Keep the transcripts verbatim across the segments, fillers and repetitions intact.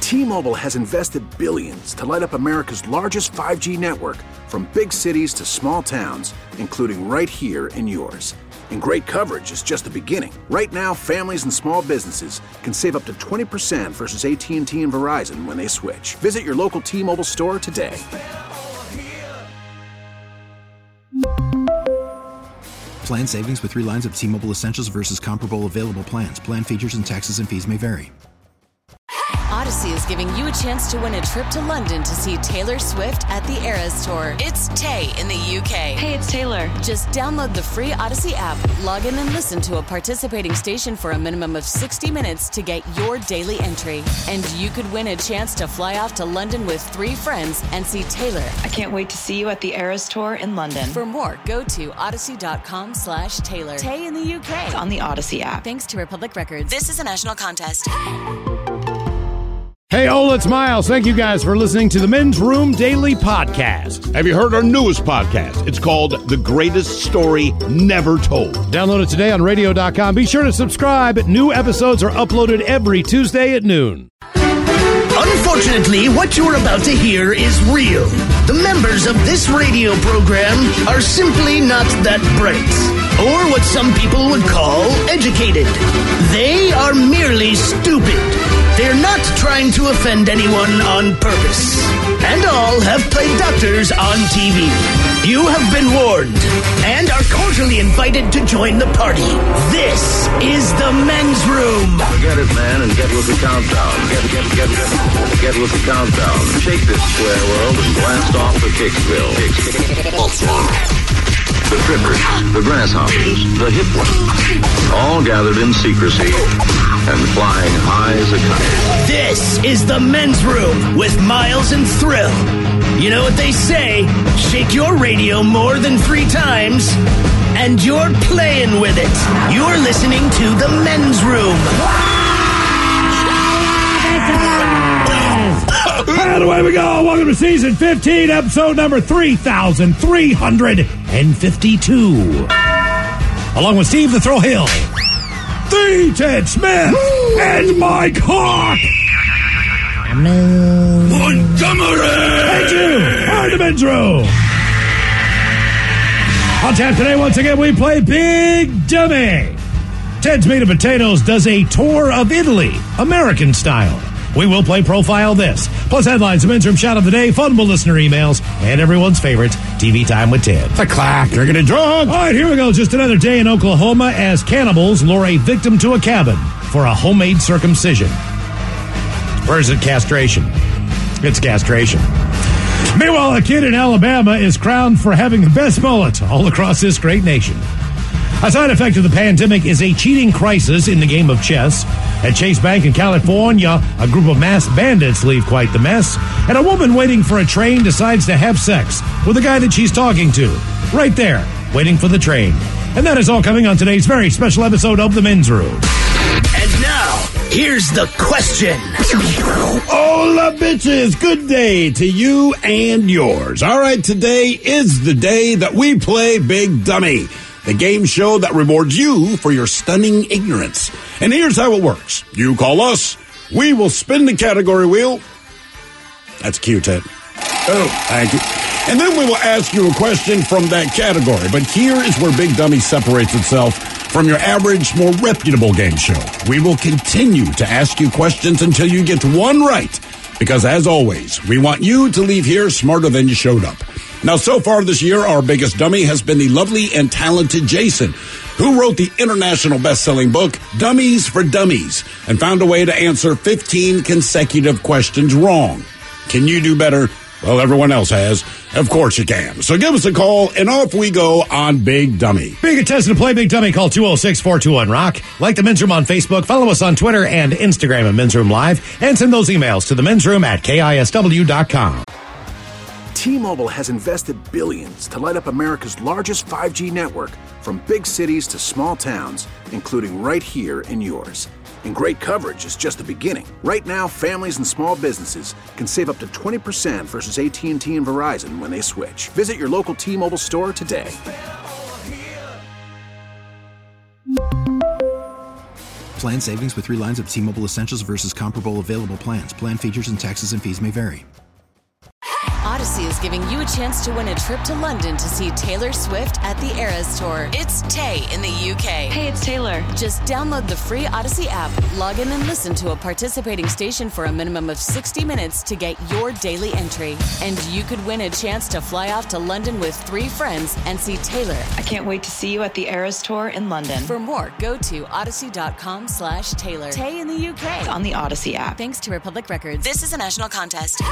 T-Mobile has invested billions to light up America's largest five G network, from big cities to small towns, including right here in yours. And great coverage is just the beginning. Right now, families and small businesses can save up to twenty percent versus A T and T and Verizon when they switch. Visit your local T-Mobile store today. Plan savings with three lines of T-Mobile Essentials versus comparable available plans. Plan features and taxes and fees may vary. Odyssey is giving you a chance to win a trip to London to see Taylor Swift at the Eras Tour. It's Tay in the U K. Hey, it's Taylor. Just download the free Odyssey app, log in and listen to a participating station for a minimum of sixty minutes to get your daily entry. And you could win a chance to fly off to London with three friends and see Taylor. I can't wait to see you at the Eras Tour in London. For more, go to odyssey.com slash Taylor. Tay in the U K. It's on the Odyssey app. Thanks to Republic Records. This is a national contest. Hey, Ola, it's Miles. Thank you guys for listening to the Men's Room Daily Podcast. Have you heard our newest podcast? It's called The Greatest Story Never Told. Download it today on radio dot com. Be sure to subscribe. New episodes are uploaded every Tuesday at noon. Unfortunately, what you're about to hear is real. The members of this radio program are simply not that bright, or what some people would call educated. They are merely stupid. They're not trying to offend anyone on purpose. And all have played doctors on T V. You have been warned and are cordially invited to join the party. This is the Men's Room. Forget it, man, and get with the countdown. Get, get, get, get, get with the countdown. Shake this square world and blast off for Kicksville. The trippers, the grasshoppers, the hip ones, all gathered in secrecy and flying high as a kite. This is the Men's Room with Miles and Thrill. You know what they say, shake your radio more than three times, and you're playing with it. You're listening to the Men's Room. And away we go. Welcome to season fifteen, episode number three thousand three hundred fifty-two. Along with Steve the Thrill Hill, the Ted Smith, Woo! And Mike Hawk. Montgomery. And you are the Men's Room. On tap today, once again, we play Big Dummy. Ted's Made of Potatoes does a tour of Italy, American style. We will play Profile This, plus headlines, the Men's Room Shot of the Day, fun listener emails, and everyone's favorite, T V Time with Ted. The clack, you're getting drunk. All right, here we go. Just another day in Oklahoma as cannibals lure a victim to a cabin for a homemade circumcision. Or is it castration? It's castration. Meanwhile, a kid in Alabama is crowned for having the best mullet all across this great nation. A side effect of the pandemic is a cheating crisis in the game of chess. At Chase Bank in California, a group of masked bandits leave quite the mess, and a woman waiting for a train decides to have sex with a guy that she's talking to, right there, waiting for the train. And that is all coming on today's very special episode of The Men's Room. And now, here's the question. Hola, bitches. Good day to you and yours. All right, today is the day that we play Big Dummy, the game show that rewards you for your stunning ignorance. And here's how it works. You call us, we will spin the category wheel. That's cute, Ted. Oh, thank you. And then we will ask you a question from that category. But here is where Big Dummy separates itself from your average, more reputable game show. We will continue to ask you questions until you get one right. Because as always, we want you to leave here smarter than you showed up. Now, so far this year, our biggest dummy has been the lovely and talented Jason, who wrote the international best-selling book, Dummies for Dummies, and found a way to answer fifteen consecutive questions wrong. Can you do better? Well, everyone else has. Of course you can. So give us a call, and off we go on Big Dummy. Being contestant to play Big Dummy, call two oh six, four two one, rock. Like the Men's Room on Facebook. Follow us on Twitter and Instagram at Men's Room Live. And send those emails to the men's room at K I S W dot com. T-Mobile has invested billions to light up America's largest five G network, from big cities to small towns, including right here in yours. And great coverage is just the beginning. Right now, families and small businesses can save up to twenty percent versus A T and T and Verizon when they switch. Visit your local T-Mobile store today. Plan savings with three lines of T-Mobile Essentials versus comparable available plans. Plan features and taxes and fees may vary. Odyssey is giving you a chance to win a trip to London to see Taylor Swift at the Eras Tour. It's Tay in the U K. Hey, it's Taylor. Just download the free Odyssey app, log in and listen to a participating station for a minimum of sixty minutes to get your daily entry. And you could win a chance to fly off to London with three friends and see Taylor. I can't wait to see you at the Eras Tour in London. For more, go to odyssey.com slash Taylor. Tay in the U K. It's on the Odyssey app. Thanks to Republic Records. This is a national contest.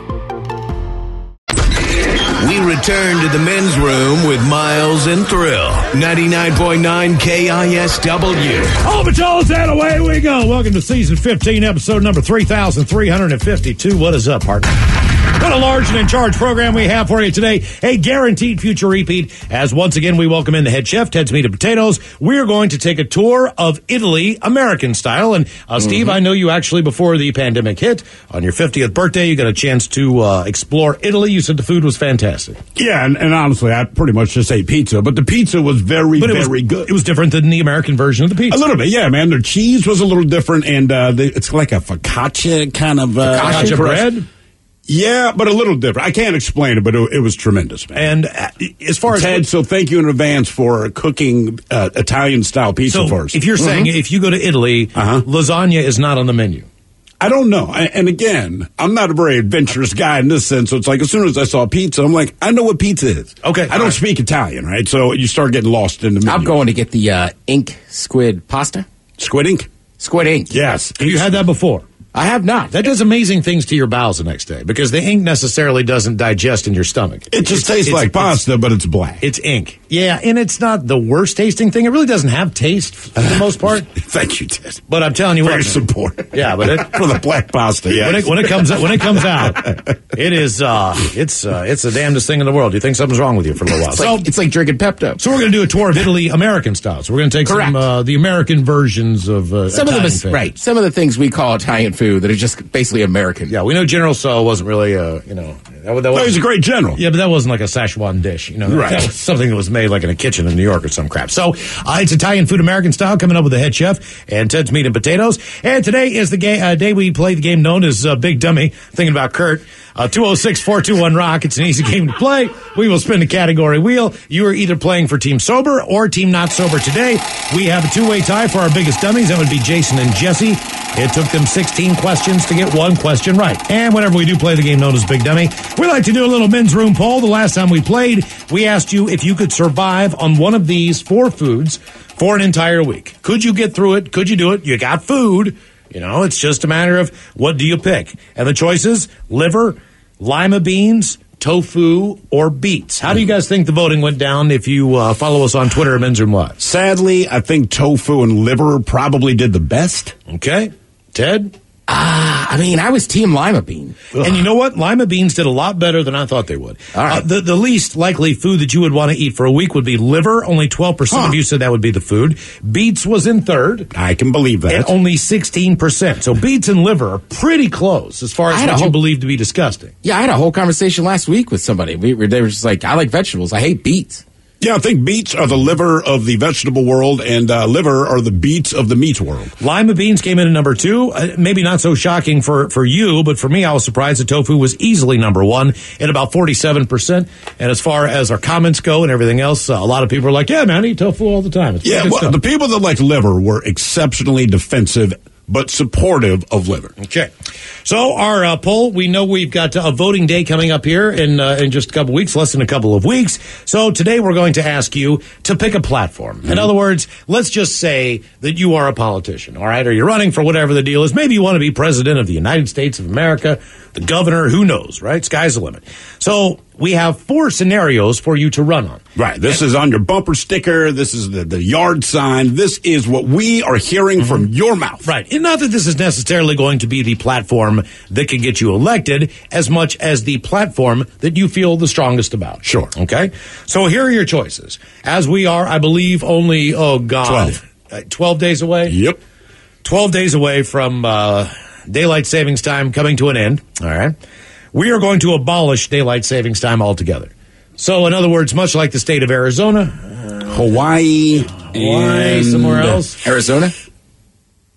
We return to the men's room with Miles and Thrill. ninety-nine point nine K I S W. All but y'all's and away we go. Welcome to season fifteen, episode number three thousand three hundred fifty-two. What is up, partner? What a large and in charge program we have for you today. A guaranteed future repeat. As once again, we welcome in the head chef, Ted's Meat and Potatoes. We're going to take a tour of Italy, American style. And uh, Steve, mm-hmm. I know you actually, before the pandemic hit, on your fiftieth birthday, you got a chance to uh, explore Italy. You said the food was fantastic. Yeah, and, and honestly, I pretty much just ate pizza, but the pizza was very, but it very was, good. It was different than the American version of the pizza. A little bit, yeah, man. Their cheese was a little different, and uh, they, it's like a focaccia kind of uh, focaccia bread. Yeah, but a little different. I can't explain it, but it, it was tremendous, man. And uh, as far as Ted, so thank you in advance for cooking uh, Italian-style pizza so for us. If you're mm-hmm. saying if you go to Italy, uh-huh. lasagna is not on the menu. I don't know. I, and again, I'm not a very adventurous guy in this sense. So it's like as soon as I saw pizza, I'm like, I know what pizza is. Okay. I don't right. speak Italian, right? So you start getting lost in the menu. I'm going to get the uh, ink squid pasta. Squid ink? Squid ink. Yes. Have you had that before? I have not. That does amazing things to your bowels the next day because the ink necessarily doesn't digest in your stomach. It just it's, tastes it's, like it's, pasta, but it's black. It's ink. Yeah, and it's not the worst tasting thing. It really doesn't have taste for the most part. Thank you, Ted. But I'm telling you for what. your support. Yeah, but it, for the black pasta, yeah. When it, when it comes when it comes out, it is uh, it's uh, it's the damnedest thing in the world. You think something's wrong with you for a little while. It's, so, like, it's like drinking Pepto. So we're going to do a tour of Italy, American style. So we're going to take Correct. some uh, the American versions of uh, some Italian of them, food. Right? Some of the things we call Italian food that are just basically American. Yeah, we know General Tso wasn't really, uh, you know, that, that no, he's a great general. Yeah, but that wasn't like a Szechuan dish, you know. Right. That was something that was made like in a kitchen in New York or some crap. So uh, it's Italian food, American style, coming up with the head chef and Ted's Meat and Potatoes. And today is the ga- uh, day we play the game known as uh, Big Dummy. Thinking about Kurt. Uh, two oh six, four two one, rock. It's an easy game to play. We will spin the category wheel. You are either playing for Team Sober or Team Not Sober today. We have a two-way tie for our biggest dummies. That would be Jason and Jesse. It took them sixteen questions to get one question right. And whenever we do play the game known as Big Dummy, we like to do a little men's room poll. The last time we played, we asked you if you could survive on one of these four foods for an entire week. Could you get through it? Could you do it? You got food. You know, it's just a matter of what do you pick? And the choices, liver, lima beans, tofu, or beets. How do you guys think the voting went down if you uh, follow us on Twitter at Men's Room Live? Sadly, I think tofu and liver probably did the best. Okay. Ted? Ah, uh, I mean, I was Team Lima Bean. Ugh. And you know what? Lima beans did a lot better than I thought they would. All right. Uh, the, the least likely food that you would want to eat for a week would be liver. Only twelve percent huh. of you said that would be the food. Beets was in third. I can believe that. And only sixteen percent. So beets and liver are pretty close as far as what whole, you believe to be disgusting. Yeah, I had a whole conversation last week with somebody. We were, they were just like, I like vegetables. I hate beets. Yeah, I think beets are the liver of the vegetable world, and uh, liver are the beets of the meat world. Lima beans came in at number two. Uh, maybe not so shocking for, for you, but for me, I was surprised that tofu was easily number one at about forty-seven percent. And as far as our comments go and everything else, uh, a lot of people are like, yeah, man, I eat tofu all the time. It's yeah, well, stuff. The people that like liver were exceptionally defensive but supportive of liver. Okay. So our uh, poll, we know we've got a voting day coming up here in uh, in just a couple weeks, less than a couple of weeks. So today we're going to ask you to pick a platform. Mm-hmm. In other words, let's just say that you are a politician, all right, or you're running for whatever the deal is. Maybe you want to be president of the United States of America, the governor, who knows, right? Sky's the limit. So we have four scenarios for you to run on. Right. This and, is on your bumper sticker. This is the, the yard sign. This is what we are hearing mm-hmm. from your mouth. Right. And not that this is necessarily going to be the platform that can get you elected as much as the platform that you feel the strongest about. Sure. Okay? So here are your choices. As we are, I believe, only, oh, God. twelve. Uh, twelve days away? Yep. twelve days away from uh, daylight savings time coming to an end. All right? We are going to abolish daylight savings time altogether. So, in other words, much like the state of Arizona, uh, Hawaii, Hawaii, somewhere else, Arizona.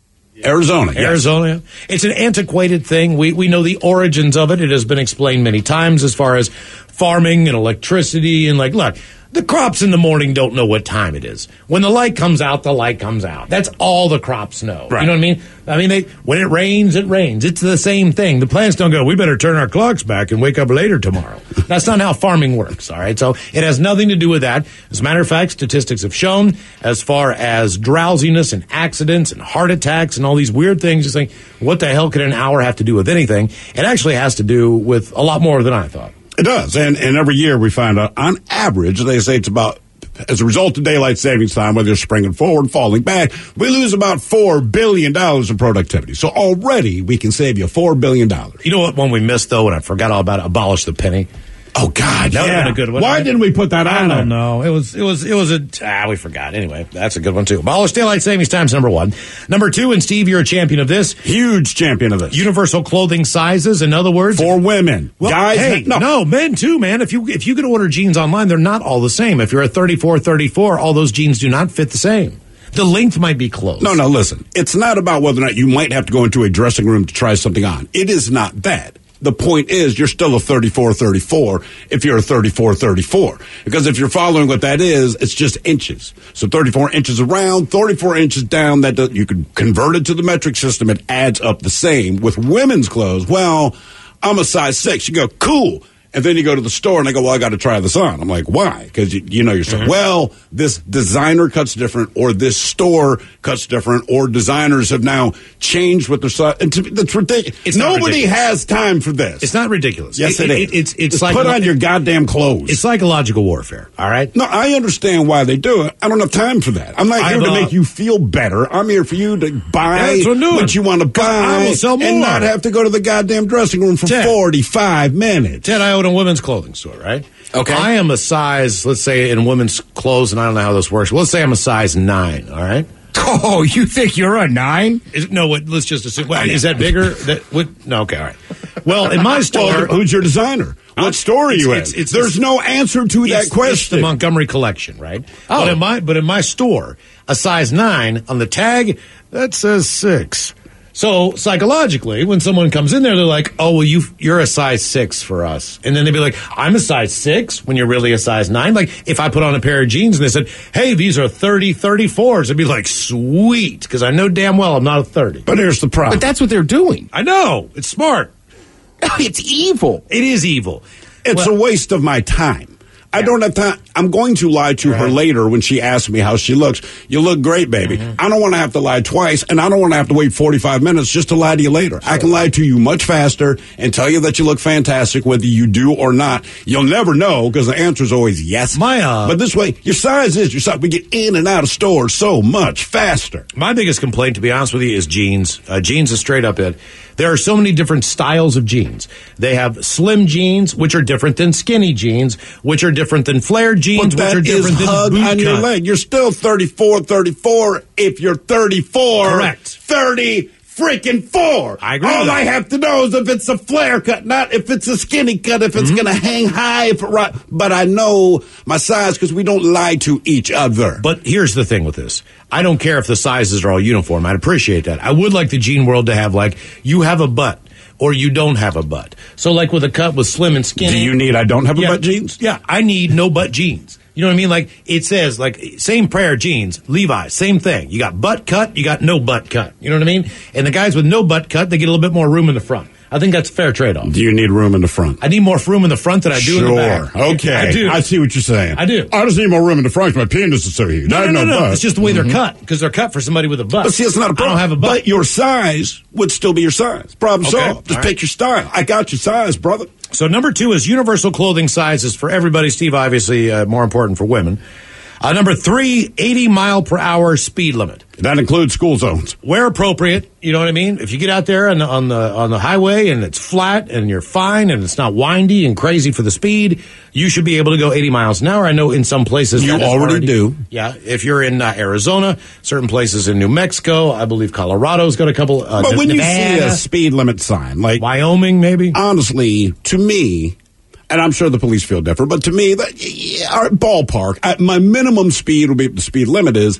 Arizona. Yes. Arizona. It's an antiquated thing. We we know the origins of it. It has been explained many times as far as farming and electricity and like, look, the crops in the morning don't know what time it is. When the light comes out, the light comes out. That's all the crops know. Right. You know what I mean? I mean, they, when it rains, it rains. It's the same thing. The plants don't go, we better turn our clocks back and wake up later tomorrow. That's not how farming works, all right? So it has nothing to do with that. As a matter of fact, statistics have shown as far as drowsiness and accidents and heart attacks and all these weird things, you think, what the hell could an hour have to do with anything? It actually has to do with a lot more than I thought. It does. And, and every year we find out, on average, they say it's about, as a result of daylight savings time, whether you're springing forward, falling back, we lose about four billion dollars in productivity. So already we can save you four billion dollars. You know what one we missed, though, and I forgot all about it? Abolish the penny. Oh, God, that would yeah. have been a good one. Why right? didn't we put that on I there? don't know. It was, it was, it was a, ah, we forgot. Anyway, that's a good one, too. Abolish daylight savings time's number one. Number two, and Steve, you're a champion of this. Huge champion of this. Universal clothing sizes, in other words. For women. Well, Guys, hey, no. no, men too, man. If you, if you can order jeans online, they're not all the same. If you're a thirty-four thirty-four, all those jeans do not fit the same. The length might be close. No, no, listen. It's not about whether or not you might have to go into a dressing room to try something on. It is not that. The point is, you're still a thirty-four thirty-four if you're a thirty-four thirty-four. Because if you're following what that is, it's just inches. So thirty-four inches around, thirty-four inches down, that does, you can convert it to the metric system. It adds up the same. With women's clothes, well, I'm a size six. You go, cool. And then you go to the store and they go, well, I got to try this on. I'm like, why? Because you, you know yourself. Mm-hmm. Well, this designer cuts different, or this store cuts different, or designers have now changed what their size. And to, that's ridiculous. It's Nobody ridiculous. has time for this. It's not ridiculous. Yes, it, it, it is. It, it's it's Just like put on your goddamn clothes. It's psychological warfare. All right. No, I understand why they do it. I don't have time for that. I'm not here I'm, to uh, make you feel better. I'm here for you to buy That's what I'm doing. what you want to buy, I will sell more. and not have to go to the goddamn dressing room for Ted. forty-five minutes. Ted, I own a women's clothing store, right? Okay. I am a size, let's say in women's clothes, and I don't know how this works. Let's say I'm a size nine, all right? Oh, you think you're a nine? Is, no, what, let's just assume. Well, is that bigger? That what, No, okay, all right. Well, in my store. Well, who's your designer? What Uh, store are you it's- in? it's- it's- There's no answer to that it's, question. It's the Montgomery collection, right? Oh. But in my, but in my store, a size nine on the tag, that says six. So psychologically, when someone comes in there, they're like, "Oh, well, you you're a size six for us," and then they'd be like, "I'm a size six when you're really a size nine." Like if I put on a pair of jeans and they said, "Hey, these are thirty thirty-fours," I'd be like, "Sweet," because I know damn well I'm not a thirty. But here's the problem. But that's what they're doing. I know it's smart. It's evil. It is evil. It's Well- a waste of my time. I don't have time. I'm going to lie to her Right. later when she asks me how she looks. You look great, baby. Mm-hmm. I don't want to have to lie twice, and I don't want to have to wait forty-five minutes just to lie to you later. I can lie to you much faster and tell you that you look fantastic, whether you do or not. You'll never know because the answer is always yes. My, uh, but this way, your size is your size. We get in and out of stores so much faster. My biggest complaint, to be honest with you, is jeans. Uh, jeans is straight up it. There are so many different styles of jeans. They have slim jeans, which are different than skinny jeans, which are different than flared jeans, But which that are different is than hug boot on your cut. leg. You're still thirty-four thirty-four if you're thirty-four. Correct. thirty freaking four. I agree All with that. I have to know is if it's a flare cut, not if it's a skinny cut, if it's Mm-hmm. going to hang high. If it right. But I know my size because we don't lie to each other. But here's the thing with this. I don't care if the sizes are all uniform. I'd appreciate that. I would like the jean world to have, like, you have a butt or you don't have a butt. So, like, with a cut with slim and skinny. Do you need I don't have a yeah, butt jeans? Yeah, I need no butt jeans. You know what I mean? Like, it says, like, same pair of jeans, Levi's, same thing. You got butt cut, you got no butt cut. You know what I mean? And the guys with no butt cut, they get a little bit more room in the front. I think that's a fair trade-off. Do you need room in the front? I need more room in the front than I do sure. in the back. Okay. I do. I see what you're saying. I do. I just need more room in the front because my penis is so huge. No, I no, have no, no. butt. It's just the way Mhm. they're cut, because they're cut for somebody with a butt. But see, it's not a problem. I don't have a butt. But your size would still be your size. Problem Okay. solved. Just All pick right. your style. I got your size, brother. So number two is universal clothing sizes for everybody. Steve, obviously uh, more important for women. Uh, number three, eighty mile per hour speed limit. That includes school zones. Where appropriate, you know what I mean? If you get out there on the, on the on the highway and it's flat and you're fine and it's not windy and crazy for the speed, you should be able to go eighty miles an hour. I know in some places You that is already do. Yeah, if you're in uh, Arizona, certain places in New Mexico, I believe Colorado's got a couple. Uh, But when Nevada, you see a speed limit sign, like Wyoming, maybe. honestly, to me, and I'm sure the police feel different, but to me, that yeah, our ballpark, I, my minimum speed will be the speed limit is.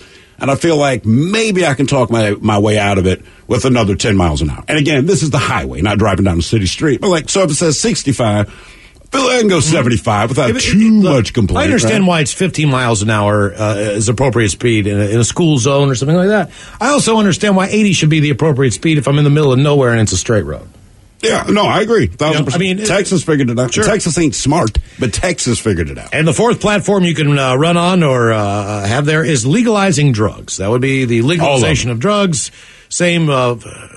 And I feel like maybe I can talk my, my way out of it with another ten miles an hour. And again, this is the highway, not driving down the city street. But like, so if it says sixty-five, I feel like I can go seventy-five without If it- too it- look, much complaint. I understand right? why it's fifteen miles an hour uh, is appropriate speed in a, in a school zone or something like that. I also understand why eighty should be the appropriate speed if I'm in the middle of nowhere and it's a straight road. Yeah, no, I agree. Thousand You know, percent. I mean, it- Texas figured it out. Sure. Texas ain't smart, but Texas figured it out. And the fourth platform you can uh, run on or uh, have there is legalizing drugs. That would be the legalization of, of drugs. Same uh,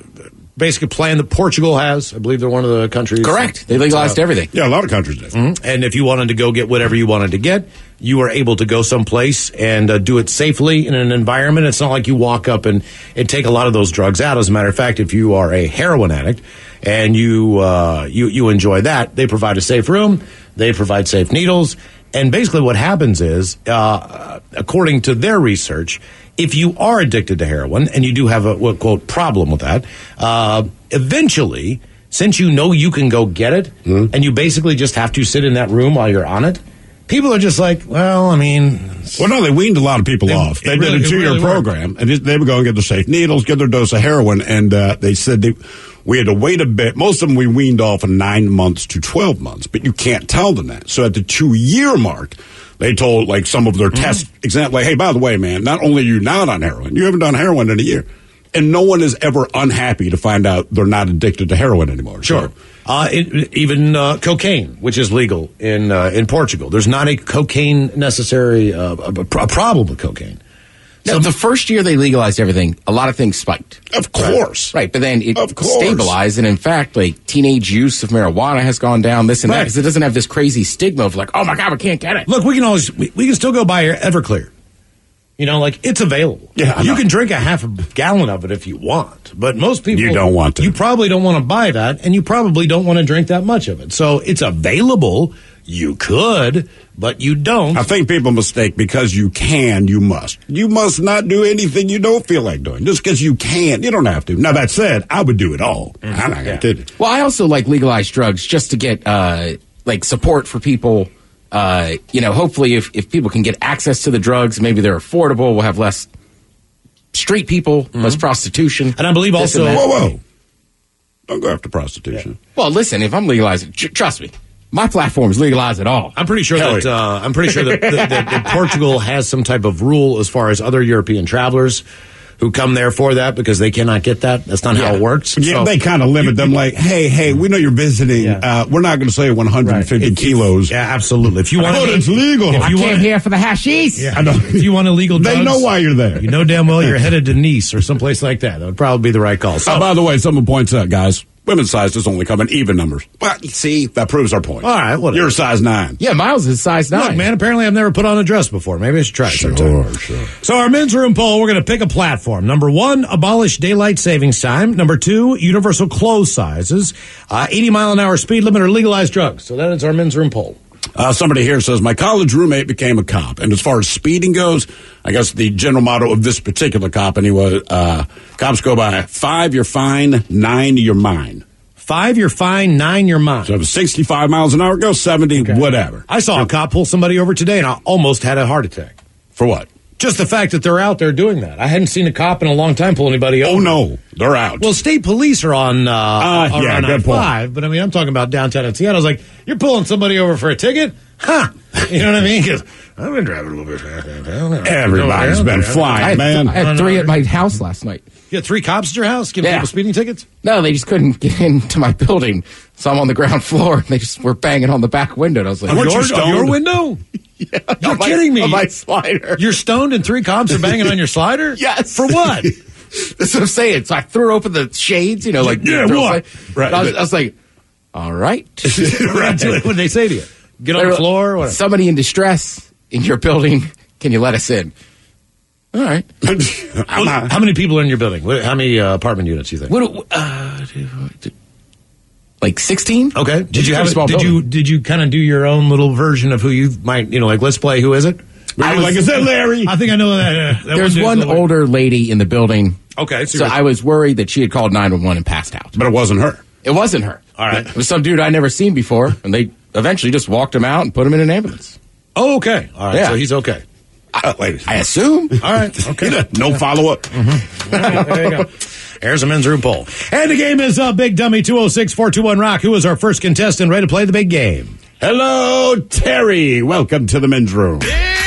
basic plan that Portugal has. I believe they're one of the countries. Correct. They legalized uh, everything. Yeah, a lot of countries did. Mm-hmm. And if you wanted to go get whatever you wanted to get, you were able to go someplace and uh, do it safely in an environment. It's not like you walk up and, and take a lot of those drugs out. As a matter of fact, if you are a heroin addict and you uh, you you enjoy that, they provide a safe room, they provide safe needles, and basically what happens is, uh, according to their research, if you are addicted to heroin and you do have a what, quote problem with that, uh, eventually, since you know you can go get it, Mm-hmm. and you basically just have to sit in that room while you're on it, people are just like, well, I mean, Well, no, they weaned a lot of people It- off. it They really- did it a two-year really worked. program, and they would go and get their safe needles, get their dose of heroin, and uh, they said they, we had to wait a bit. Most of them we weaned off in nine months to twelve months, but you can't tell them that. So at the two-year mark, they told, like, some of their Mm-hmm. test example, like, hey, by the way, man, not only are you not on heroin, you haven't done heroin in a year. And no one is ever unhappy to find out they're not addicted to heroin anymore. Sure. So, Uh, it, even uh, cocaine, which is legal in uh, in Portugal. There's not a cocaine necessary uh, a, a problem with cocaine. No, the first year they legalized everything, a lot of things spiked. of course. Right, but then it Of course. stabilized, and in fact, like teenage use of marijuana has gone down. This and that Right. because it doesn't have this crazy stigma of like, oh my god, we can't get it. Look, we can always we, we can still go buy Everclear. You know, like it's available. Yeah, I you know. can drink a half a gallon of it if you want, but most people You don't want to. You probably don't want to buy that, and you probably don't want to drink that much of it. So it's available. You could, but you don't. I think people mistake because you can, you must. You must not do anything you don't feel like doing. Just because you can, you don't have to. Now, that said, I would do it all. I'm not going to do it. Well, I also like legalized drugs just to get uh, like support for people. Uh, you know, hopefully, if, if people can get access to the drugs, maybe they're affordable. We'll have less street people, less prostitution, And I believe this also- and that. Whoa, whoa. Don't go after prostitution. Well, listen, if I'm legalizing, tr- trust me, my platform is legalized at all. I'm pretty sure Hell that yeah. uh, I'm pretty sure that, that, that, that Portugal has some type of rule as far as other European travelers who come there for that because they cannot get that. That's not how Yeah. it works. Yeah, So- they kind of limit them like, hey, hey, we know you're visiting. Yeah. Uh, we're not going to say one hundred fifty Right. If- kilos. Yeah, absolutely. If you want, But it's legal. If I you Came want, here for the hashish. yeah, I know. if you want illegal drugs, They know why you're there. You know damn well you're headed to Nice or someplace like that. That would probably be the right call. So, Oh, by the way, someone points out, guys, women's sizes only come in even numbers. But see, that proves our point. All right, whatever. You're a size nine. Yeah, Miles is size nine. look, man, apparently I've never put on a dress before. Maybe I should try it sometime. sure. So our men's room poll, we're going to pick a platform. Number one, abolish daylight savings time. Number two, universal clothes sizes. Uh, eighty mile an hour speed limit or legalized drugs. So that is our men's room poll. Uh, somebody here says, my college roommate became a cop. And as far as speeding goes, I guess the general motto of this particular cop, and he was, uh, cops go by five, you're fine, nine, you're mine. Five, you're fine. Nine, you're mine. So if it's sixty-five miles an hour, go seventy, whatever. I saw a cop pull somebody over today, and I almost had a heart attack. For what? Just the fact that they're out there doing that. I hadn't seen a cop in a long time pull anybody over. Oh, no. They're out. Well, state police are on uh, Uh, are yeah, on good point. I five, but I mean, I'm talking about downtown in Seattle. I was like, you're pulling somebody over for a ticket? Huh. You know what I mean? 'Cause I've been driving a little bit fast downtown. Everybody's been I flying, had, man. I had three at my house last night. You had three cops at your house giving Yeah. people speeding tickets? No, they just couldn't get into my building, so I'm on the ground floor. And they just were banging on the back window. And I was like, Weren't you your, stoned? your window? You're on my- kidding me. on my slider. You're stoned and three cops are banging on your slider? Yes. For what? That's what I'm saying. So I threw open the shades, you know, like Yeah, throw what? aside. Right. I was, I was like, all right. What did they say to you? Get on the floor? What? Somebody in distress in your building. Can you let us in? All right. I'm not- How many people are in your building? What- How many uh, apartment units do you think? What? do- Uh, like sixteen? Okay. Did you Pretty have? small Did you building. did you kind of do your own little version of who you might you know like let's play who is it? I was, like, is that Larry? I think I know that. Uh, that There's dude's one a little- older lady in the building. Okay, So you're- I was worried that she had called nine one one and passed out. But it wasn't her. It wasn't her. All right. It was some dude I'd never seen before, and they eventually just walked him out and put him in an ambulance. Oh, okay. All right. Yeah. So he's okay. Uh, ladies. I assume. All right. Okay. No follow-up. Mm-hmm. All right, there you go. There's a men's room poll. And the game is uh, Big Dummy two oh six, four two one, rock. Who is our first contestant ready to play the big game? Hello, Terry. Welcome to the men's room.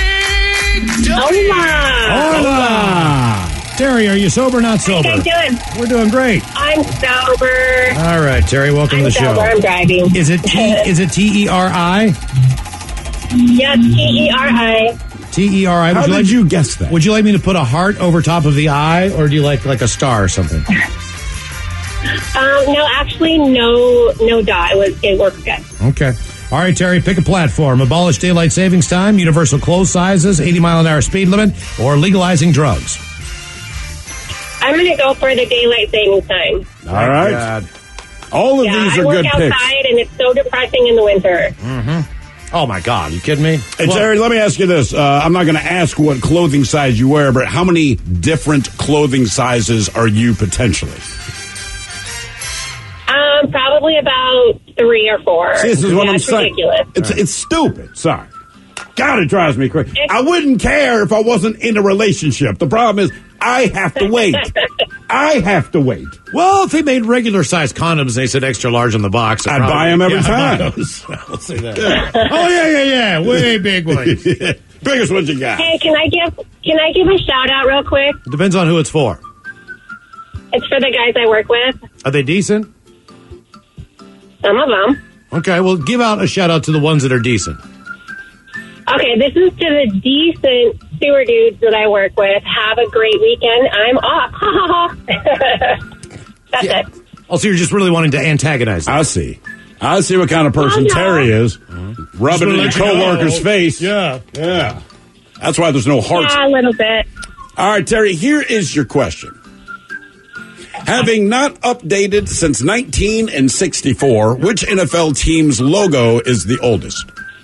Hola. Hola. Terry, are you sober or not sober? How you doing? We're doing great. I'm sober. All right, Terry, welcome I'm to the show. sober. I'm driving. Is it T, is it T E R I? Yes, T E R I. T E R I. How Would you did like, you guess that? Would you like me to put a heart over top of the I, or do you like like a star or something? Um, no, actually, no, no dot. It was it worked good. Okay. All right, Terry, pick a platform. Abolish daylight savings time, universal clothes sizes, eighty mile an hour speed limit, or legalizing drugs. I'm going to go for the daylight savings time. All right. God. All of yeah, these are I work good outside, picks. and it's so depressing in the winter. Mm-hmm. Oh, my God. You kidding me? Hey, Well, Terry, let me ask you this. Uh, I'm not going to ask what clothing size you wear, but how many different clothing sizes are you potentially? Um, probably about three or four. See, this is what yeah, I'm it's saying. ridiculous. It's, it's stupid. Sorry. God, it drives me crazy. It's- I wouldn't care if I wasn't in a relationship. The problem is I have to wait. I have to wait. Well, if they made regular size condoms and they said extra large on the box, I'd buy 'em every yeah, time. I'd buy those. I'll say that. Oh, yeah, yeah, yeah. Way big ones. Biggest ones you got. Hey, can I give can I give a shout out real quick? Depends on who it's for. It's for the guys I work with. Are they decent? Some of them. Okay, well, give out a shout out to the ones that are decent. Okay, this is to the decent sewer dudes that I work with. Have a great weekend. I'm off. Ha ha ha. That's Yeah. it. Also, you're just really wanting to antagonize them. I see. I see what kind of person Oh, no. Terry is. Rubbing it in your Just wanna let you coworker's know. face. Yeah. Yeah. That's why there's no heart. Yeah, a little bit. All right, Terry, here is your question. Having not updated since nineteen sixty-four, which N F L team's logo is the oldest?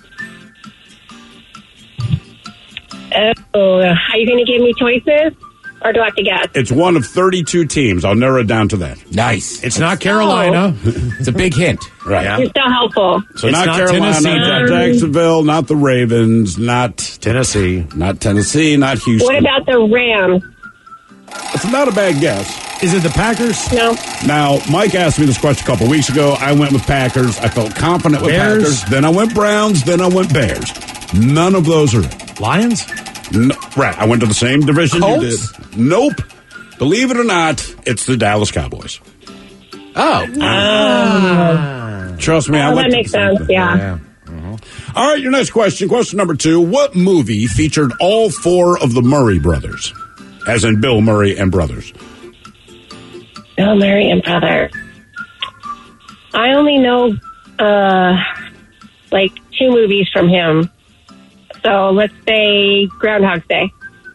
Oh, are you going to give me choices, or do I have to guess? It's one of thirty-two teams. I'll narrow it down to that. Nice. It's not Carolina. It's a big hint. Right. Yeah. You're still helpful. So It's not, not Carolina, Tennessee. not Jacksonville, not the Ravens, not Tennessee. not Tennessee, not Houston. What about the Rams? It's not a bad guess. Is it the Packers? No. Now, Mike asked me this question a couple weeks ago. I went with Packers. I felt confident with Bears? Packers. Then I went Browns. Then I went Bears. None of those are it. Lions? No, right. I went to the same division Colts? you did. Nope. Believe it or not, it's the Dallas Cowboys. Oh. Trust me, I Oh, went that to makes the same sense. thing. Yeah. All right, your next question. Question number two. What movie featured all four of the Murray brothers? As in Bill Murray and brothers. Bill Murray and brother. I only know uh, like two movies from him. So let's say Groundhog's Day.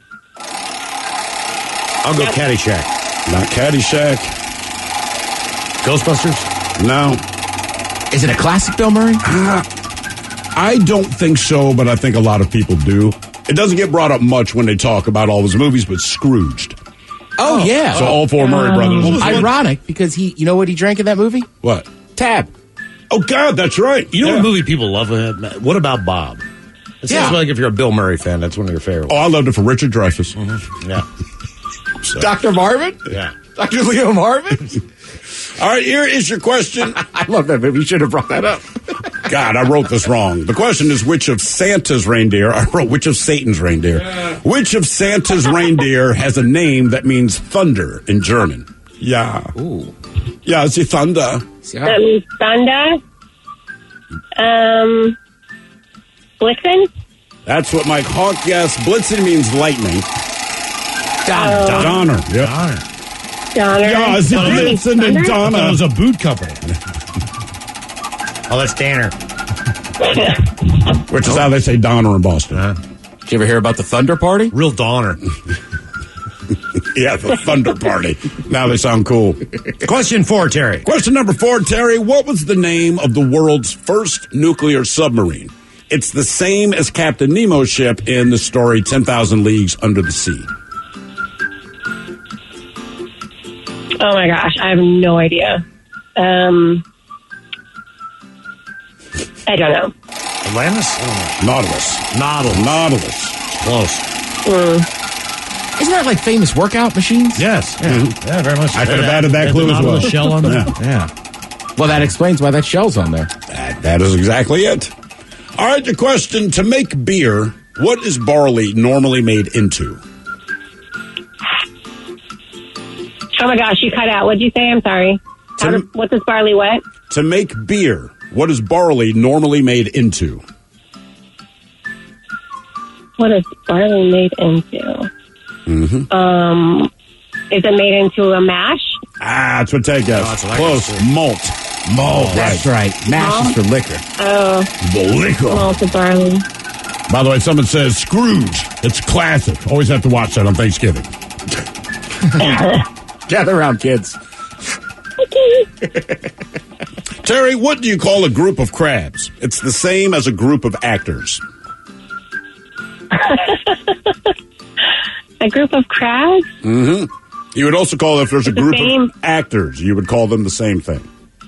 I'll go Caddyshack. Not Caddyshack. Ghostbusters? No. Is it a classic, Bill Murray? Uh, I don't think so, but I think a lot of people do. It doesn't get brought up much when they talk about all his movies, but Scrooged. Oh, yeah. So all four Murray brothers. Well, ironic, because he, you know what he drank in that movie? What? Tab. Oh, God, that's right. You know Yeah. what movie people love? Uh, What About Bob? It Yeah. sounds like if you're a Bill Murray fan, that's one of your favorite Oh, ones. I loved it for Richard Dreyfuss. Yeah. So- Doctor Marvin? Yeah. Doctor Leo Marvin? All right, here is your question. I love that movie. You should have brought that up. God, I wrote this wrong. The question is which of Santa's reindeer, I wrote which of Satan's reindeer, which of Santa's reindeer has a name that means thunder in German? Yeah. Ooh. Yeah, it's a thunder. That means thunder. Um, Blitzen? That's what Mike Hawk guessed. Blitzen means lightning. Don, Don. Donner. Yep. Donner. Donner. Yeah, it's Donner means Blitzen and thunder? I thought it Donner. was a boot company. Oh, that's Danner. Which is how they say Donner in Boston. Did you ever hear about the Thunder Party? Real Donner. Yeah, the Thunder Party. Now they sound cool. Question four, Terry. Question number four, Terry. What was the name of the world's first nuclear submarine? It's the same as Captain Nemo's ship in the story ten thousand Leagues Under the Sea. Oh my gosh, I have no idea. Um, I don't know. Atlantis? I don't know. Nautilus. Nautilus. Nautilus. Close. Isn't that like famous workout machines? Yes. Yeah, Mm-hmm. yeah very much. I could have added that clue as well. The shell on there. Yeah. yeah. Well, that explains why that shell's on there. That, that is exactly it. All right, the question, to make beer, what is barley normally made into? Oh my gosh, you cut out. What'd you say? I'm sorry. How To- to, what does barley what? To make beer, what is barley normally made into? What is barley made into? Mm-hmm. Um, is it made into a mash? Ah, that's what Ted guessed. Oh, that's what I Close. guessed. Malt. Malt. That's right. Mash is for liquor. Oh, The liquor. malted barley. By the way, someone says Scrooge. It's classic. Always have to watch that on Thanksgiving. Gather around, kids. Terry, what do you call a group of crabs? It's the same as a group of actors. A group of crabs? Mm-hmm. You would also call, if there's a The group same. of actors, you would call them the same thing.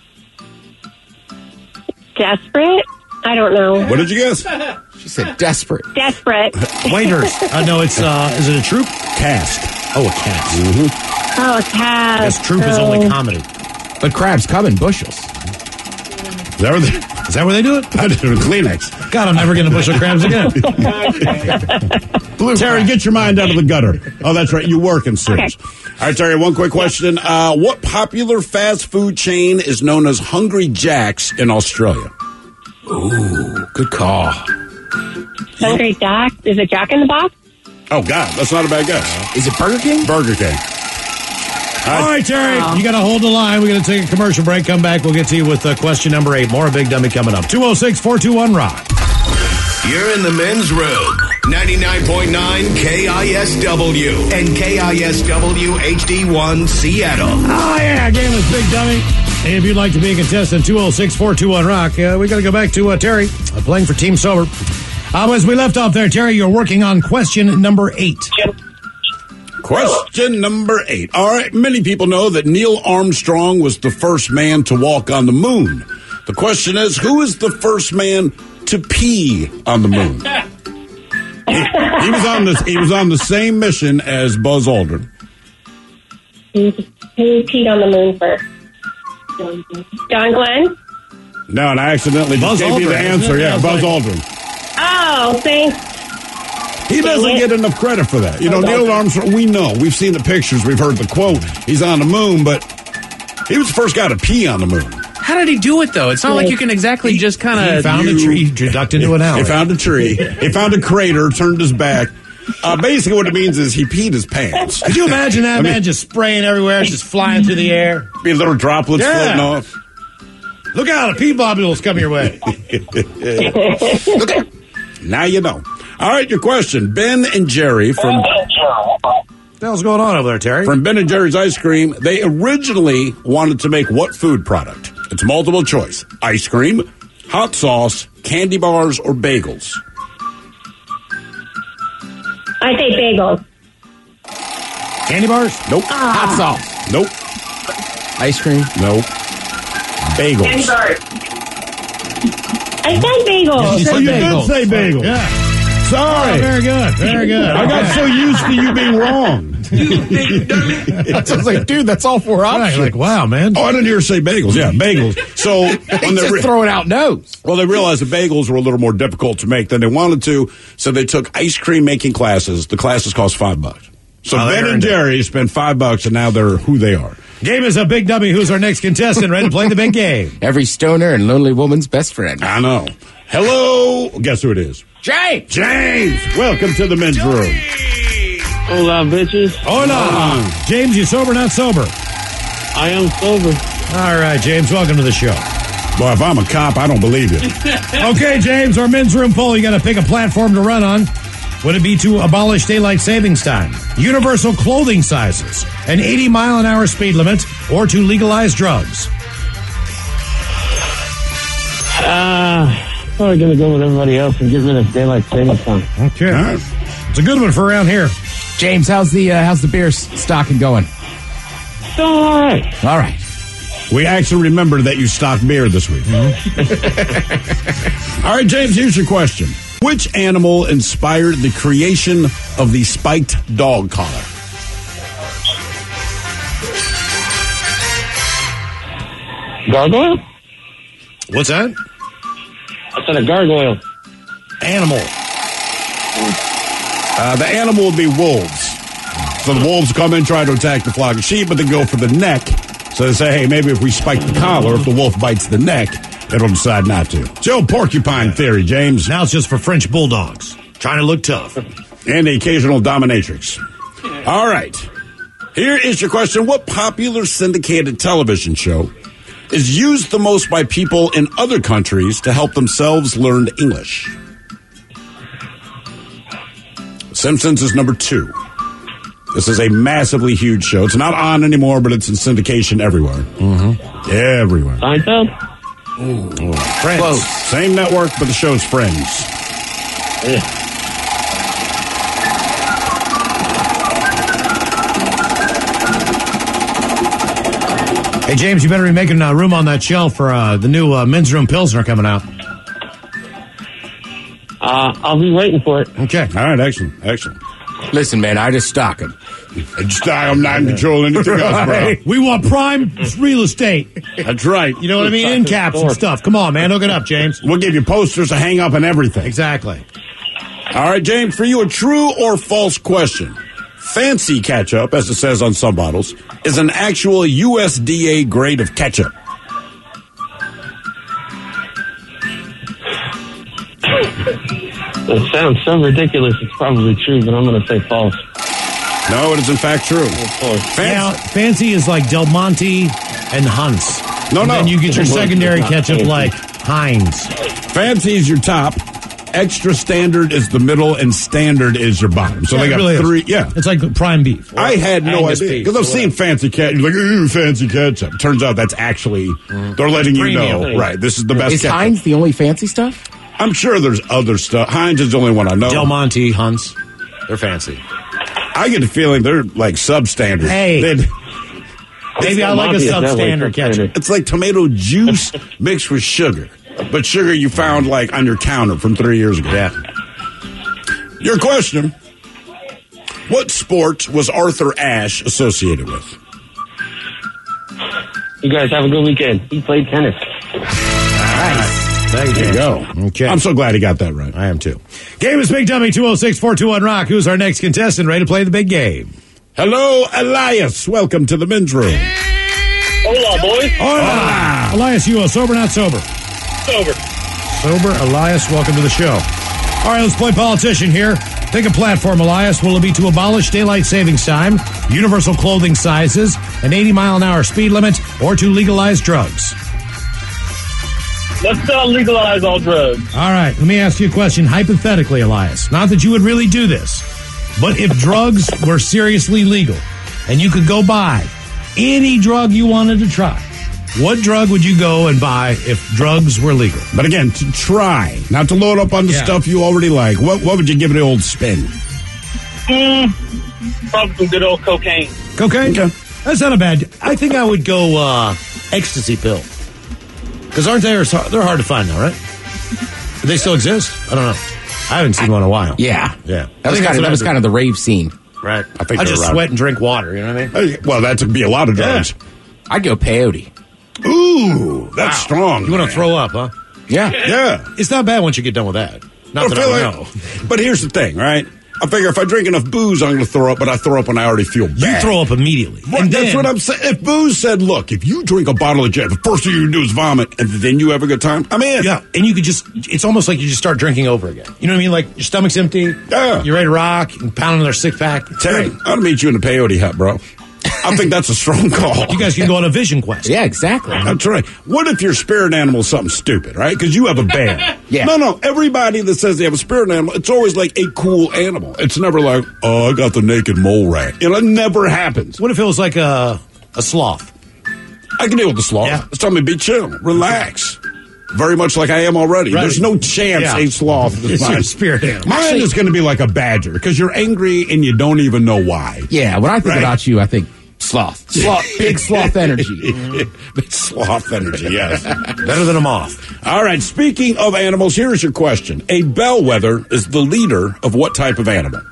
Desperate? I don't know. What did you guess? She said desperate. Desperate. Waiters. Uh, no, it's, uh, is it a troupe? Cast. Oh, a cast. Mm-hmm. Oh, a cat. Yes, troupe is only comedy. But crabs come in bushels. Is that where they, Is that where they do it? I did it with Kleenex. God, I'm never getting a bushel of crabs again. Terry, get your mind out of the gutter. Oh, that's right. You work in Sears. Okay. All right, Terry, one quick question. Uh, what popular fast food chain is known as Hungry Jack's in Australia? Ooh, good call. Hungry Jack? Is it Jack in the Box? Oh, God, that's not a bad guess. Is it Burger King? Burger King. All right, Terry, you got to hold the line. We're going to take a commercial break. Come back. We'll get to you with uh, question number eight. More Big Dummy coming up. two oh six, four two one, rock. You're in the men's room. ninety-nine point nine K I S W and K I S W H D one Seattle. Oh, yeah, game is Big Dummy. Hey, if you'd like to be a contestant, two oh six, four two one, rock. Uh, we got to go back to uh, Terry uh, playing for Team Sober. Um, as we left off there, Terry, you're working on question number eight. Question number eight. All right, many people know that Neil Armstrong was the first man to walk on the moon. The question is, who is the first man to pee on the moon? he, he was on this. He was on the same mission as Buzz Aldrin. Who who peed on the moon first? John Glenn? No, and I accidentally Buzz just gave you the Aldrin, answer. isn't it? Yeah, Yeah, Buzz like- Aldrin. Oh, thanks. He doesn't get enough credit for that. You know, Neil Armstrong, we know. We've seen the pictures. We've heard the quote. He's on the moon, but he was the first guy to pee on the moon. How did he do it, though? It's not like you can exactly just kind He of... found a tree, he ducked into an alley. He found a tree. He found a crater, turned his back. Uh, basically, what it means is he peed his pants. Could you imagine that, I mean- man? Just spraying everywhere, just flying through the air. Be little droplets Yeah. floating off. Look out, a pee globule's coming your way. Look out. Now you know. All right, your question. Ben and Jerry from What the hell's going on over there, Terry? from Ben and Jerry's Ice Cream, they originally wanted to make what food product? It's multiple choice. Ice cream, hot sauce, candy bars, or bagels. I say bagels. Candy bars? Nope. Hot sauce. Nope. Ice cream. Nope. Bagels. I said bagels. She said Oh, you bagels. did say bagels. Yeah. Sorry. Oh, very good. Very good. I got so used to you being wrong. I was like, dude, that's all four Right, options. like, wow, man. Oh, I didn't hear her say bagels. Yeah, bagels. So when they Just re- throwing out no's. well, they realized the bagels were a little more difficult to make than they wanted to, so they took ice cream making classes. The classes cost five bucks. So Oh, they Ben and earned it. Jerry spent five bucks, and now they're who they are. Game is a Big Dummy. Who's our next contestant? Ready to play the big game? Every stoner and lonely woman's best friend. I know. Hello. Guess who it is? James! James. Welcome to the men's room. Hola, bitches. Hola. James, you sober, not sober? I am sober. All right, James, welcome to the show. Boy, if I'm a cop, I don't believe you. Okay, James, our men's room poll. You got to pick a platform to run on. Would it be to abolish daylight savings time, universal clothing sizes, an eighty mile an hour speed limit, or to legalize drugs? Uh, probably going to go with everybody else and get rid of daylight savings time. Okay. All right. It's a good one for around here. James, how's the uh, how's the beer s- stocking going? So, all right. All right. We actually remembered that you stocked beer this week. All right, James, here's your question. Which animal inspired the creation of the spiked dog collar? Gargoyle? What's that? I said a gargoyle. Animal. Uh, the animal would be wolves. So the wolves come in, try to attack the flock of sheep, but they go for the neck. So they say, hey, maybe if we spike the collar, if the wolf bites the neck, it'll decide not to. It's the old porcupine theory, James. Now it's just for French bulldogs. Trying to look tough. And the occasional dominatrix. All right. Here is your question. What popular syndicated television show is used the most by people in other countries to help themselves learn English? Simpsons is number two. This is a massively huge show. It's not on anymore, but it's in syndication everywhere. Mm-hmm. Everywhere. Seinfeld? Ooh. Friends. Close. Same network, but the show's Friends. Yeah. Hey, James, you better be making uh, room on that shelf for uh, the new uh, Men's Room Pilsner coming out. Uh, I'll be waiting for it. Okay. All right, excellent, excellent. Listen, man, I just stock them. I just stock them, not in control of anything else, bro. We want prime real estate. That's right. You know what I mean? End caps and stuff. Come on, man. Hook it up, James. We'll give you posters to hang up and everything. Exactly. All right, James, for you, a true or false question. Fancy ketchup, as it says on some bottles, is an actual U S D A grade of ketchup. It sounds so ridiculous, it's probably true, but I'm going to say false. No, it is in fact true. Fancy, now, fancy is like Del Monte and Hunt's. No, and no. Then you get your secondary ketchup like Heinz. Fancy is your top. Extra standard is the middle, and standard is your bottom. So yeah, they got really three. Is. Yeah, it's like prime beef. I had no Angus idea because I've seen fancy ketchup. You're like, ooh, fancy ketchup. Turns out that's actually mm. they're letting you know, right? This is the best. Is ketchup. Heinz the only fancy stuff? I'm sure there's other stuff. Heinz is the only one I know. Del Monte, Hunt's, they're fancy. I get the feeling they're like substandard. Hey. They'd, Maybe I like a substandard ketchup. It's like tomato juice mixed with sugar. But sugar you found like on your counter from three years ago. Yeah. Your question. What sport was Arthur Ashe associated with? You guys have a good weekend. He played tennis. Nice. Thank There you go. Okay. I'm so glad he got that right. I am too. Game is Big Dummy, two oh six, four two one, rock. Who's our next contestant ready to play the big game? Hello, Elias. Welcome to the men's room. Hola, boys. Hola. Elias, you are sober, not sober? Sober. Sober, Elias, welcome to the show. All right, let's play politician here. Pick a platform, Elias. Will it be to abolish daylight savings time, universal clothing sizes, an eighty mile an hour speed limit, or to legalize drugs? Let's uh, legalize all drugs. All right, let me ask you a question hypothetically, Elias. Not that you would really do this, but if drugs were seriously legal and you could go buy any drug you wanted to try, what drug would you go and buy if drugs were legal? But again, to try, not to load up on the Yeah. stuff you already like. What what would you give it an old spin? Mm, probably some good old cocaine. Cocaine? Okay. That's not a bad. I think I would go uh, ecstasy pill. Because aren't they? They're hard to find now, right? Do they still exist? I don't know. I haven't seen one in a while. Yeah, yeah. That was kind of that was kind of the rave scene, right? I think I they're just around. sweat and drink water. You know what I mean? Well, that would be a lot of drugs. I'd go peyote. Ooh, that's Wow. strong. You want to throw up, huh? Yeah, Yeah. It's not bad once you get done with that. Not I that feel I like- know. But here's the thing, right? I figure if I drink enough booze, I'm going to throw up, but I throw up when I already feel bad. You throw up immediately. Right, And that's then- what I'm saying. If booze said, look, if you drink a bottle of Jack, the first thing you do is vomit, and then you have a good time, I'm in. Yeah, and you could just, it's almost like you just start drinking over again. You know what I mean? Like your stomach's empty. Yeah. You're ready to rock and pound another six pack. It's Ted, great. I'll meet you in the peyote hut, bro. I think that's a strong call. You guys can go on a vision quest. yeah, exactly. That's right. What if your spirit animal is something stupid, right? Because you have a bear. Yeah. No, no. Everybody that says they have a spirit animal, it's always like a cool animal. It's never like, oh, I got the naked mole rat. You know, it never happens. What if it was like a, a sloth? I can deal with the sloth. Yeah. It's telling me be chill, relax. Very much like I am already. Right. There's no chance Yeah. a sloth is It's mine. your spirit animal. Mine Actually- is going to be like a badger because you're angry and you don't even know why. Yeah, when I think Right. about you, I think Sloth. Sloth. Big sloth energy. Big sloth energy, yes. Better than a moth. All right, speaking of animals, here's your question. A bellwether is the leader of what type of animal?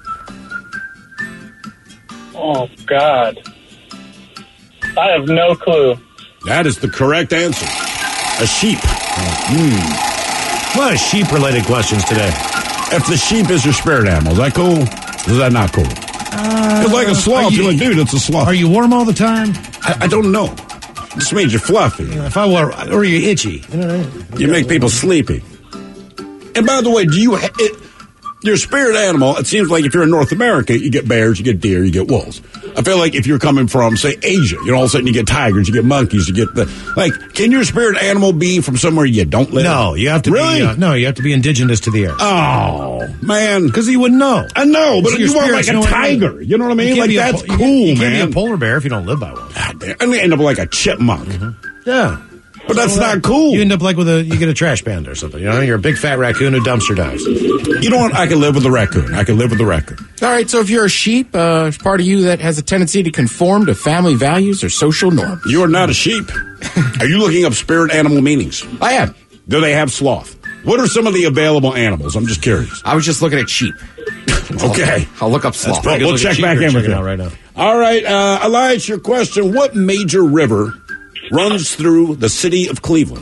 Oh, God. I have no clue. That is the correct answer. A sheep. Mm. A lot of sheep-related questions today. If the sheep is your spirit animal, is that cool? Is that not cool? Uh, it's like a sloth. you, You're like, dude, it's a sloth. Are you warm all the time? I, I don't know. It just means you're fluffy. Yeah, if I were, or you're itchy. You, know, you make people sleepy. And by the way, do you... It, your spirit animal, it seems like if you're in North America, you get bears, you get deer, you get wolves. I feel like if you're coming from, say, Asia, you know, all of a sudden you get tigers, you get monkeys, you get the... Like, can your spirit animal be from somewhere you don't live? No, you have to really? be... Uh, no, you have to be indigenous to the area. Oh, man. Because you wouldn't know. I know, but so you want like a tiger. I mean? You know what I mean? Like, that's a, cool, you man. You can't be a polar bear if you don't live by one. God damn. I'm going to end up like a chipmunk. Mm-hmm. Yeah. But that's so, not cool. You end up like with a, you get a trash panda or something. You know, you're a big fat raccoon who dumpster dives. You know what? I can live with a raccoon. I can live with a raccoon. All right, so if you're a sheep, uh, there's part of you that has a tendency to conform to family values or social norms. You are not a sheep. Are you looking up spirit animal meanings? I am. Do they have sloth? What are some of the available animals? I'm just curious. I was just looking at sheep. Okay. I'll, I'll look up sloth. We'll, we'll check back in with you. Right now. All right, uh, Elias, your question. What major river runs through the city of Cleveland?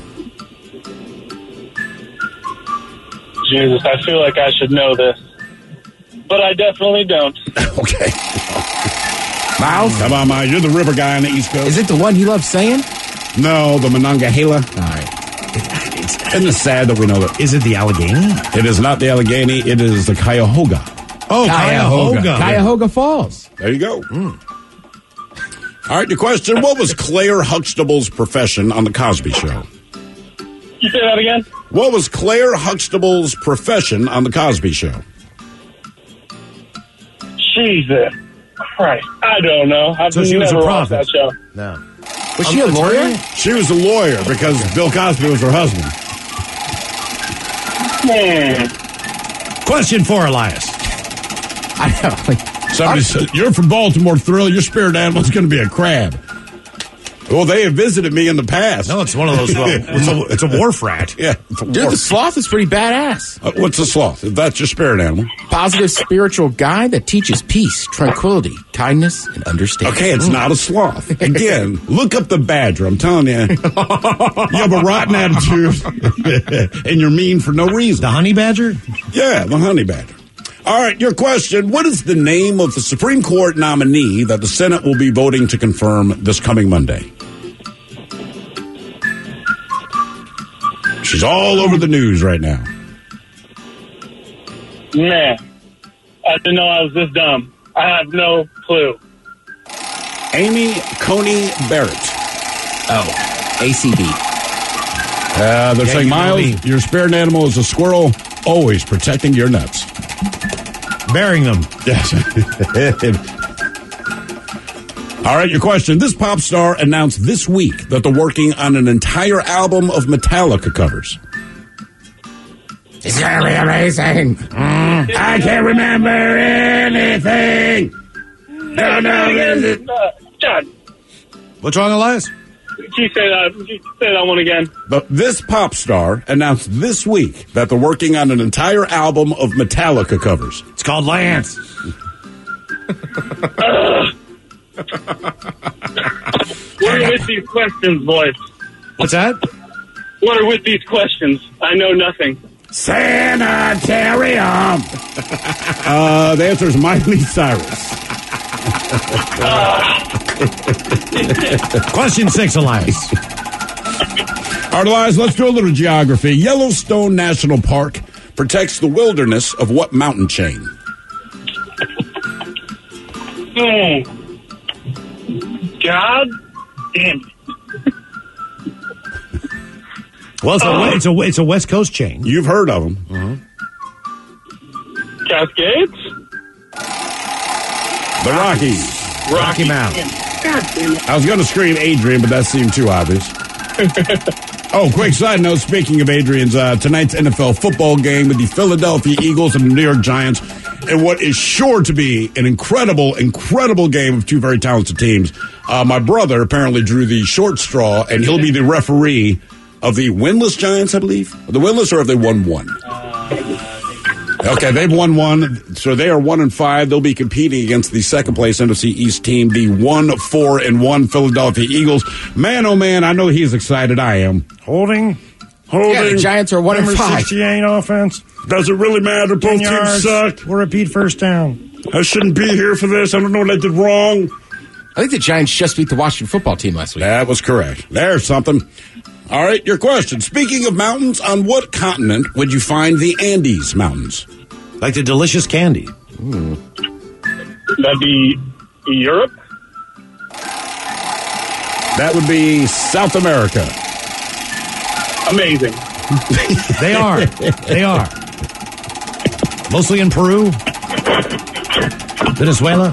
Jesus, I feel like I should know this. But I definitely don't. Okay. Miles? Come on, Miles. You're the river guy on the East Coast. Is it the one he loves saying? No, the Monongahela. All right. Isn't it sad that we know that? Is it the Allegheny? It is not the Allegheny. It is the Cuyahoga. Oh, Cuyahoga. Cuyahoga, Cuyahoga Falls. There you go. Mm. All right, your question. What was Claire Huxtable's profession on The Cosby Show? You say that again? What was Claire Huxtable's profession on The Cosby Show? Jesus Christ. I don't know. I've so she was never a watched prophet. that show. No. Was she a lawyer? She was a lawyer because Bill Cosby was her husband. Hmm. Question four, Elias. I know. Like, Somebody said, you're from Baltimore, Thrill. Your spirit animal is going to be a crab. Well, they have visited me in the past. No, it's one of those. Well, it's, a, it's a wharf rat. Yeah. Dude, the sloth is pretty badass. Uh, what's a sloth? That's your spirit animal. Positive spiritual guide that teaches peace, tranquility, kindness, and understanding. Okay, it's mm. not a sloth. Again, look up the badger. I'm telling you. You have a rotten attitude, and you're mean for no reason. The honey badger? Yeah, the honey badger. All right, your question. What is the name of the Supreme Court nominee that the Senate will be voting to confirm this coming Monday? She's all over the news right now. Man, I didn't know I was this dumb. I have no clue. Amy Coney Barrett. Oh, A C B. Uh, they're yeah, saying, you Miles, your spirit animal is a squirrel, always protecting your nuts. Bearing them. Yes. All right, your question. This pop star announced this week that they're working on an entire album of Metallica covers. It's going to be amazing. Mm, I can't remember anything. No, no, it? Uh, John. What's wrong, Elias? Can you say that, can you say that one again? But this pop star announced this week that they're working on an entire album of Metallica covers. It's called Lance. uh. What are with these questions, boys? What's that? What are with these questions? I know nothing. Sanitarium. uh, the answer is Miley Cyrus. uh. Question six, Elias. All right, Elias, let's do a little geography. Yellowstone National Park protects the wilderness of what mountain chain? Hmm. God damn it. Well, it's, a, it's, a, it's a West Coast chain. You've heard of them. Uh-huh. Cascades? The Rockies. Rocky, Rocky Mountain. God damn it. I was going to scream Adrian, but that seemed too obvious. Oh, quick side note. Speaking of Adrian's, uh, tonight's N F L football game with the Philadelphia Eagles and the New York Giants, and what is sure to be an incredible, incredible game of two very talented teams. Uh, my brother apparently drew the short straw, and he'll be the referee of the winless Giants, I believe. Are they winless, or have they won one? Okay, they've won one, so they are one and five. They'll be competing against the second place N F C East team, the one four and one Philadelphia Eagles. Man, oh man, I know he's excited. I am. Holding, holding. Yeah, the Giants are one and five. sixty-eight offense. Does it really matter? Both teams suck. We'll repeat first down. I shouldn't be here for this. I don't know what I did wrong. I think the Giants just beat the Washington football team last week. That was correct. There's something. All right, your question. Speaking of mountains, on what continent would you find the Andes Mountains? Like the delicious candy. Ooh. That'd be Europe? That would be South America. Amazing. They are. They are. Mostly in Peru. Venezuela.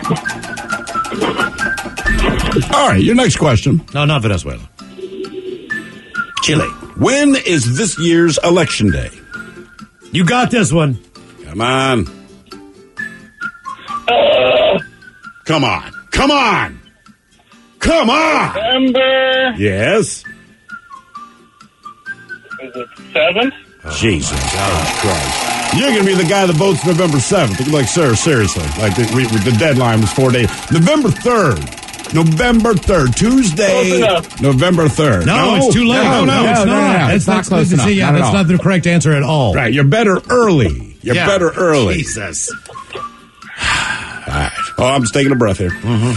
All right, your next question. No, not Venezuela. Chile. When is this year's election day? You got this one. Come on. Uh, Come on. Come on. Come on. November. Yes. Is it seventh? Oh, Jesus God Christ. You're going to be the guy that votes November seventh. Like, sir, seriously. Like, the, we, the deadline was four days. November third. November third. Tuesday, November third. No, no, it's too late. No, no, no, no it's no, not. No, no. It's, it's not, not close enough. See, yeah, not that's not the correct answer at all. Right, you're better early. You're yeah. better early. Jesus. All right. Oh, I'm just taking a breath here. Mm-hmm.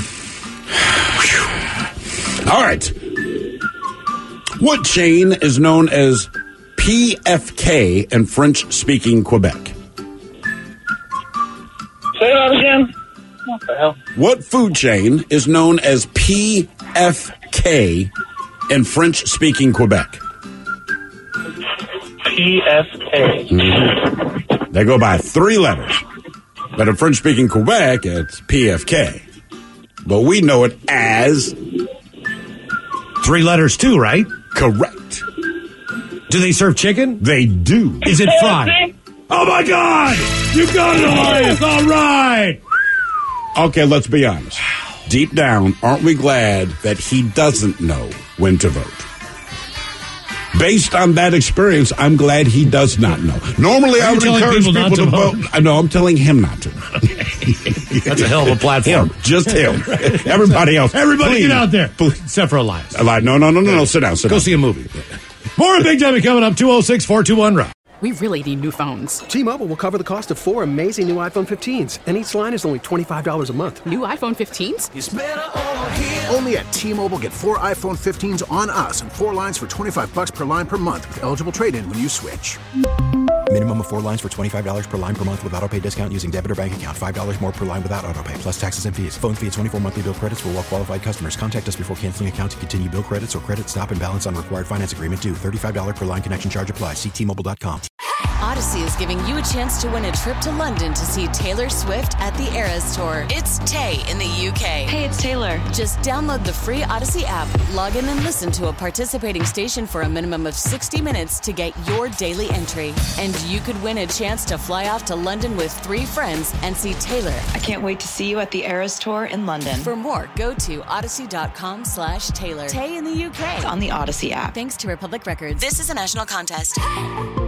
All right. What chain is known as P F K in French-speaking Quebec? Say that again. What the hell? What food chain is known as P F K in French-speaking Quebec? P F K. Mm-hmm. They go by three letters. But in French-speaking Quebec, it's P F K. But we know it as... Three letters too, right? Correct. Do they serve chicken? They do. Is it fried? Oh, my God! You got it, Elias! All right! Okay, let's be honest. Deep down, aren't we glad that he doesn't know when to vote? Based on that experience, I'm glad he does not know. Normally, I would encourage people, people to, to vote. vote. No, I'm telling him not to. That's a hell of a platform. Him, just him. Everybody else. Everybody please, get out there. Please. Except for Elias. Elias. No, no, no, no, no. Sit down, sit Go down. see a movie. More Big Dummy coming up. two oh six, four two one, R O C. We really need new phones. T-Mobile will cover the cost of four amazing new iPhone fifteens, and each line is only twenty-five dollars a month. New iPhone fifteens? It's better over here. Only at T-Mobile, get four iPhone fifteens on us and four lines for twenty-five bucks per line per month with eligible trade-in when you switch. Minimum of four lines for twenty-five dollars per line per month with autopay discount using debit or bank account. five dollars more per line without autopay, plus taxes and fees. Phone fee at twenty-four monthly bill credits for well-qualified customers. Contact us before canceling account to continue bill credits or credit stop and balance on required finance agreement due. thirty-five dollars per line connection charge applies. See T Mobile dot com. Odyssey is giving you a chance to win a trip to London to see Taylor Swift at the Eras Tour. It's Tay in the U K. Hey, it's Taylor. Just download the free Odyssey app, log in and listen to a participating station for a minimum of sixty minutes to get your daily entry. And you could win a chance to fly off to London with three friends and see Taylor. I can't wait to see you at the Eras Tour in London. For more, go to odyssey.com slash Taylor. Tay in the U K. It's on the Odyssey app. Thanks to Republic Records. This is a national contest.